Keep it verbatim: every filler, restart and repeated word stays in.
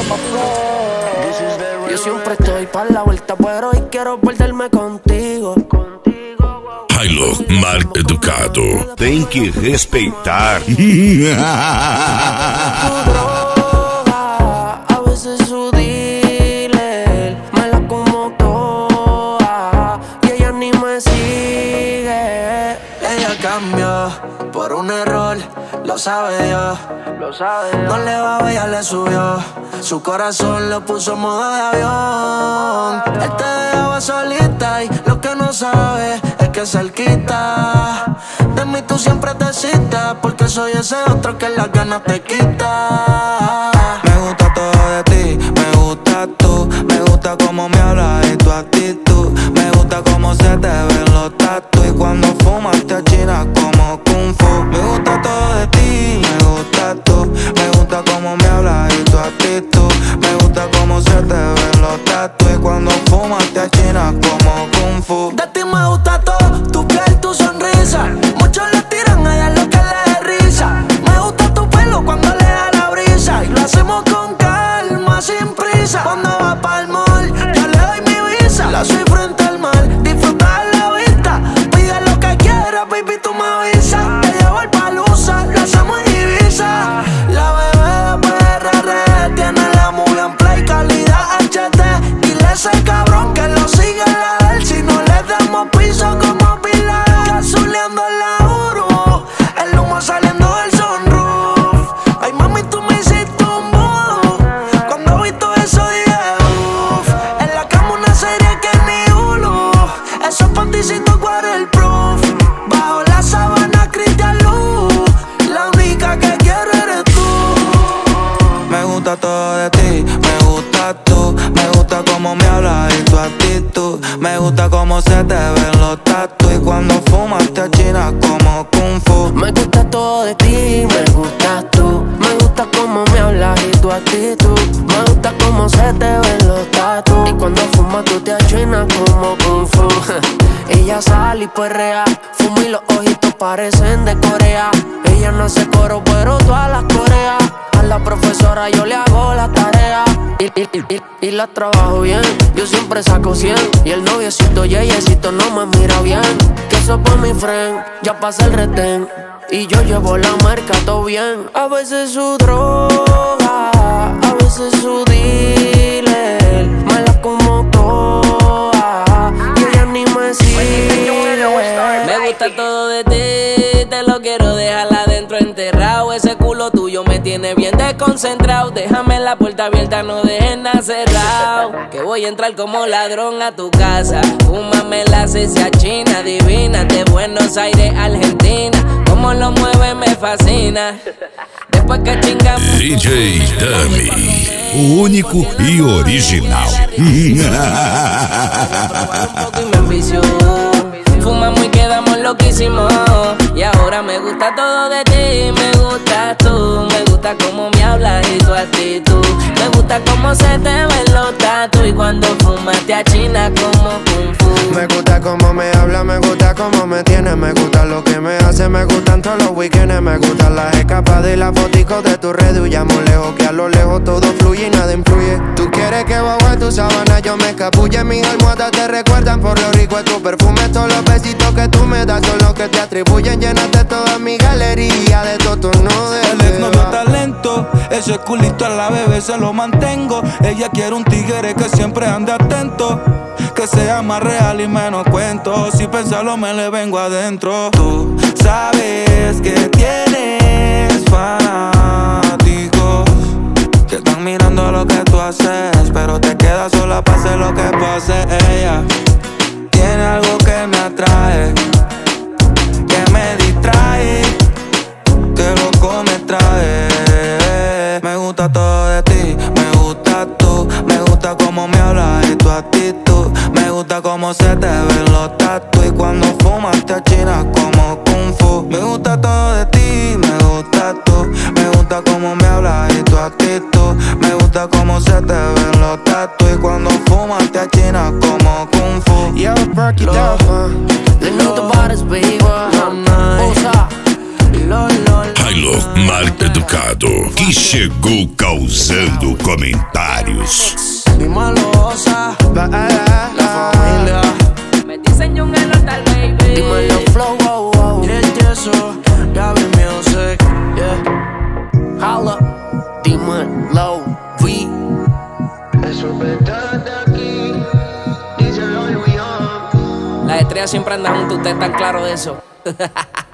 Yo siempre estoy para la vuelta, pero hoy quiero perderme contigo. Hilo mal educado. Tem que respeitar. A veces su dealer me la como toda y ella ni me sigue. Ella cambió por un error, lo sabe Dios. Lo sabe Dios. No le va, ella le subió. Su corazón lo puso en modo de avión. Él te dejaba solita y lo que no sabe es que cerquita de mí tú siempre te citas, porque soy ese otro que las ganas te quita. Me gusta todo de ti, me gusta tú. Me gusta cómo me hablas y tu actitud. Me gusta cómo se te ven los tatuajes y cuando fumas te achinas como Kung Fu. Me gusta todo de ti, me gusta tú. Me gusta cómo me hablas y tu actitud. Me gusta cómo se te ven los tatuajes y cuando fumas te achinas como Kung Fu. De ti me gusta todo, tu piel, tu sonrisa. Muchos le tiran a ella lo que le dé risa. Me gusta tu pelo cuando le da la brisa y lo hacemos con calma, sin prisa. Cuando va pa'l mall, yo le doy mi visa. La soy frente al mar, disfruta de la vista. Pide lo que quieras, baby, tú me avisas. Te llevo al Palusa, lo hacemos en Ibiza. La bebé de P R R tiene la movie en play, calidad H D. Dile a ese cabrón que lo siga en la de él. Si no le damos piso como Pilar, gasoleando la Uru, el humo saliendo del sunroof. Ay mami, tú me hiciste un boo. Cuando vi todo eso dije uff. En la cama una serie que ni Hulu. Esos panticitos waterproof. Bajo la sábana Cristian Luz. La única que quiero eres tú. Me gusta todo de ti, me gusta tú. Me gusta cómo me hablas y tu actitud. Me gusta cómo se te ven los tatuajes y cuando fumas te achinas como Kung Fu. Me gusta todo de ti, me gustas tú. Me gusta cómo me hablas y tu actitud. Me gusta cómo se te ven los tatus y cuando fumas tú te achinas como Kung Fu. Ella sale y perrea, fuma y los ojitos parecen de Corea. Ella no hace coro pero todas las coreas. A la profesora yo le hago la tarea y, y, y, y, y la trabajo bien. Yo siempre saco cien y el noviecito yeyecito no me mira bien. Que eso por mi friend, ya pasa el retén y yo llevo la marca todo bien. A veces su droga, a veces su dealer me la como toda y ella ni me sigue. Me gusta todo de ti, te lo quiero dejar adentro enterrado. Ese culo tuyo me tiene bien desconcentrado. Déjame la puerta abierta, no dejes nada cerrado. Que voy a entrar como ladrón a tu casa. Fúmame la cecia china, divina, de Buenos Aires, Argentina. Como lo mueve me fascina. Después que chingamos D J Dummy, O único e original. y me envició. Fumamos y quedamos loquísimos. Y ahora me gusta todo de ti, me gusta tú. Me gusta cómo me hablas y tu actitud. Me gusta cómo se te ven los tatus y cuando fumas te achinas como Kung Fu. Me gusta cómo me habla, me gusta cómo me tiene. Me gusta lo que me hace, me gustan todos los weekends. Me gustan las escapadas y las foticos de tu red. Huyamos lejos, que a lo lejos todo fluye y nada influye. Tú quieres que bajo a tu sábana yo me escapulle. Mis almohadas te recuerdan por lo rico de tu perfume. Todos los besitos que tú me das son los que te atribuyen. Llenaste toda mi galería de todo tu nudo. El ex no dio talento, ese culito a la bebé se lo mantengo. Ella quiere un tigre que siempre ande atento, que sea más real y menos cuento. Si pensarlo me le vengo adentro. Tú sabes que tienes fanáticos que están mirando lo que tú haces, pero te quedas sola para hacer lo que pase. Ella tiene algo que me atrae, que me distrae, que loco me trae. Me gusta todo de ti, me gusta tú. Me gusta cómo me hablas y tu actitud. Me gusta cómo se te ven los tatus y cuando fumas te achinas como Kung Fu. Me gusta todo de ti, me gusta tú. Me gusta cómo me hablas y tu actitud. Me gusta cómo se te ven los tatus y cuando fumas te achinas como Kung Fu. Yo, break it down, uh. Le know the baddest, baby. Osa, Hilo Mal Educado, que chegou causando comentários. Dímelo, Osa, la familia. Me dicen un tal baby. Dímelo, flow, wow, wow. Y es eso, Gaby Music, yeah. Holla, dímelo, we. Eso es verdad de aquí, díselo al Leon. Las estrellas siempre andan juntos, ustedes están claros de eso.